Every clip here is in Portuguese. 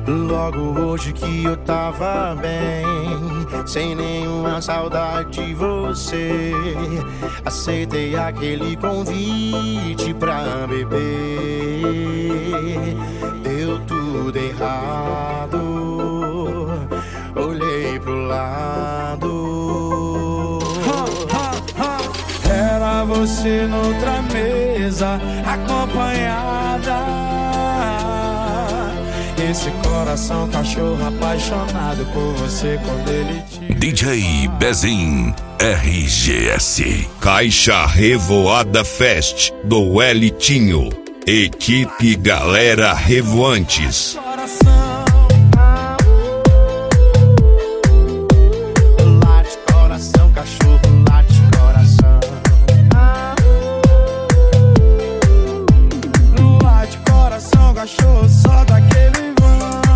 Logo hoje que eu tava bem, sem nenhuma saudade de você, aceitei aquele convite pra beber. Deu tudo errado, olhei pro lado. Era você noutra mesa, acompanhada. Esse coração cachorro apaixonado por você quando ele te... DJ Bezin RGS. Caixa Revoada Fest do Elitinho. Equipe Galera Revoantes. Late coração, cachorro, late coração. Late coração, cachorro, só daquele vão.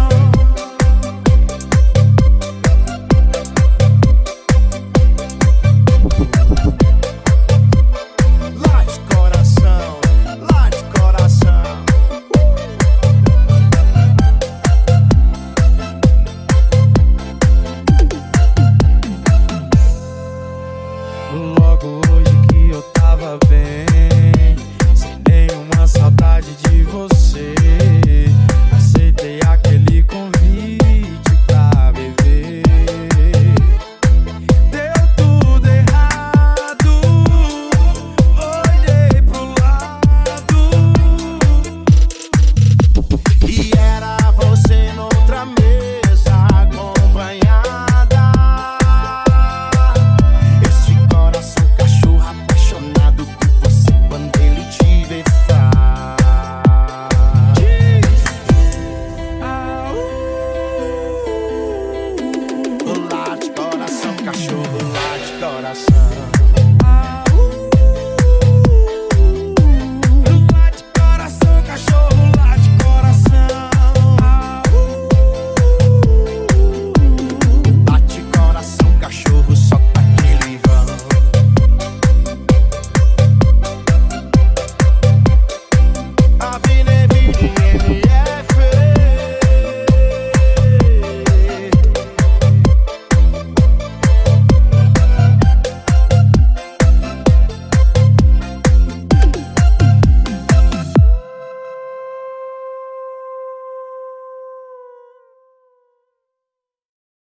Late coração, late coração. Logo hoje que eu tava bem,